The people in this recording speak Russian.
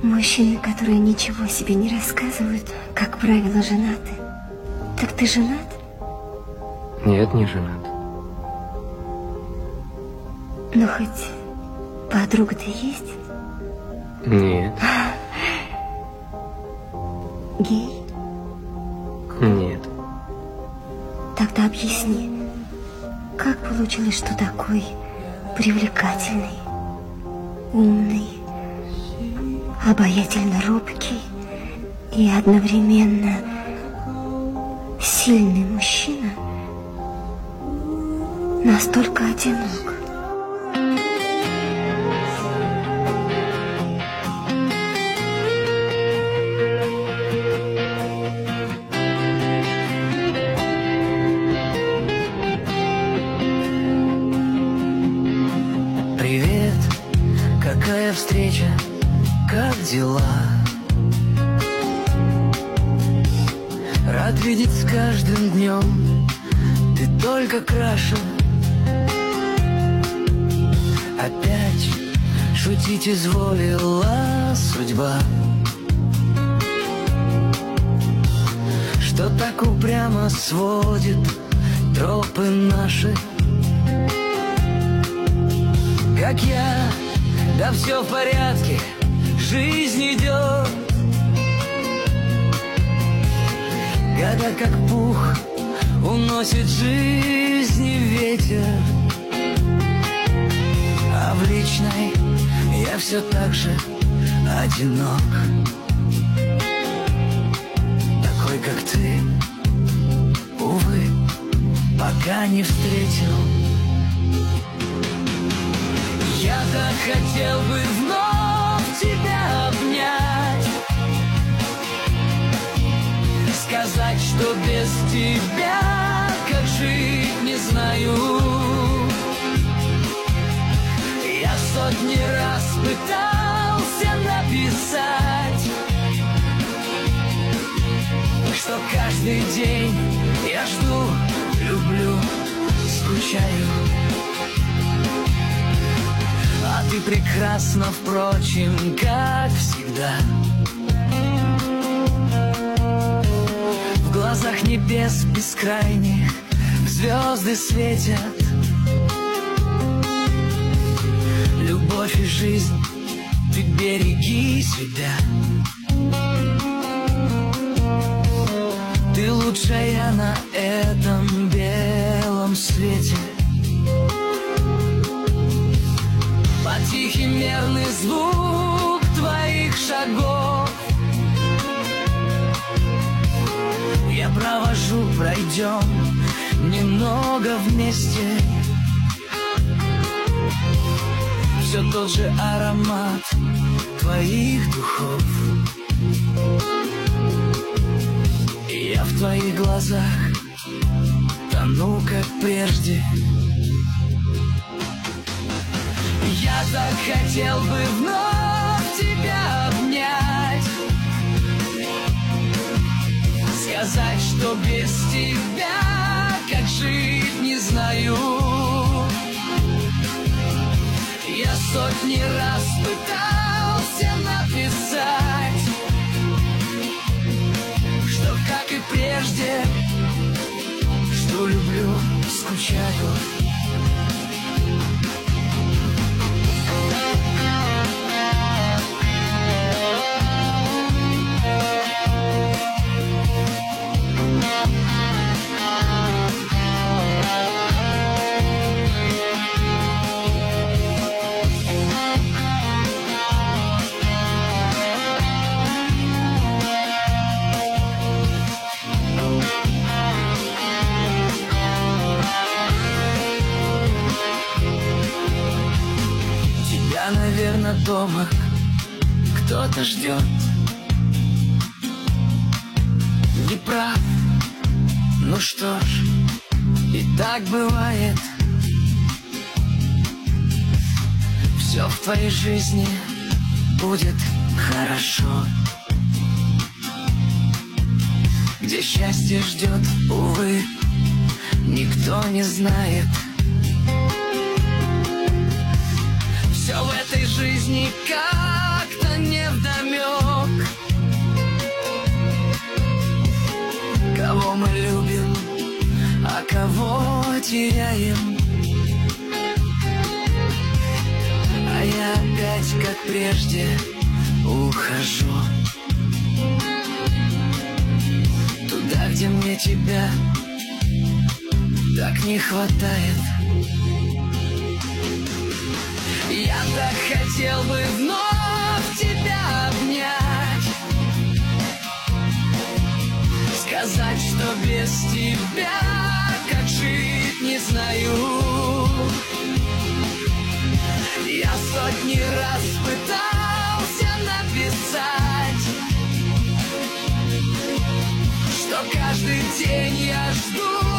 Мужчины, которые ничего себе не рассказывают, как правило, женаты. Так ты женат? Нет, не женат. Ну, хоть подруга-то есть? Нет. Гей? Нет. Тогда объясни, как получилось, что такой привлекательный, умный, обаятельно робкий и одновременно сильный мужчина настолько одинок? Привет, какая встреча, как дела? Рад видеть с каждым днем, ты только краше. Опять шутить изволила судьба, что так упрямо сводит тропы наши. Как я, да все в порядке, жизнь идет. Года как пух уносит жизни ветер, а в личной я все так же одинок. Такой, как ты, увы, пока не встретил. Я так хотел бы вновь тебя обнять, сказать, что без тебя как жить не знаю. Я сотни раз пытался написать, что каждый день я жду, люблю, скучаю. А ты прекрасна, впрочем, как всегда. В глазах небес бескрайних звезды светят. Любовь и жизнь, ты береги себя. Ты лучшая на этом белом свете. Тихий мерный звук твоих шагов я провожу, пройдем немного вместе. Все тот же аромат твоих духов, и я в твоих глазах тону, как прежде. Я так хотел бы вновь тебя обнять, сказать, что без тебя как жить не знаю. Я сотни раз пытался написать, что как и прежде, что люблю, скучаю. Наверное, дома кто-то ждет. Не прав, ну что ж, и так бывает. Все в твоей жизни будет хорошо. Где счастье ждет, увы, никто не знает. Все в этой жизни как-то невдомек. теряем, а я опять, как прежде, ухожу туда, где мне тебя так не хватает. Я так хотел бы вновь тебя обнять, сказать, что без тебя как жить не знаю. Я сотни раз пытался написать, что каждый день я жду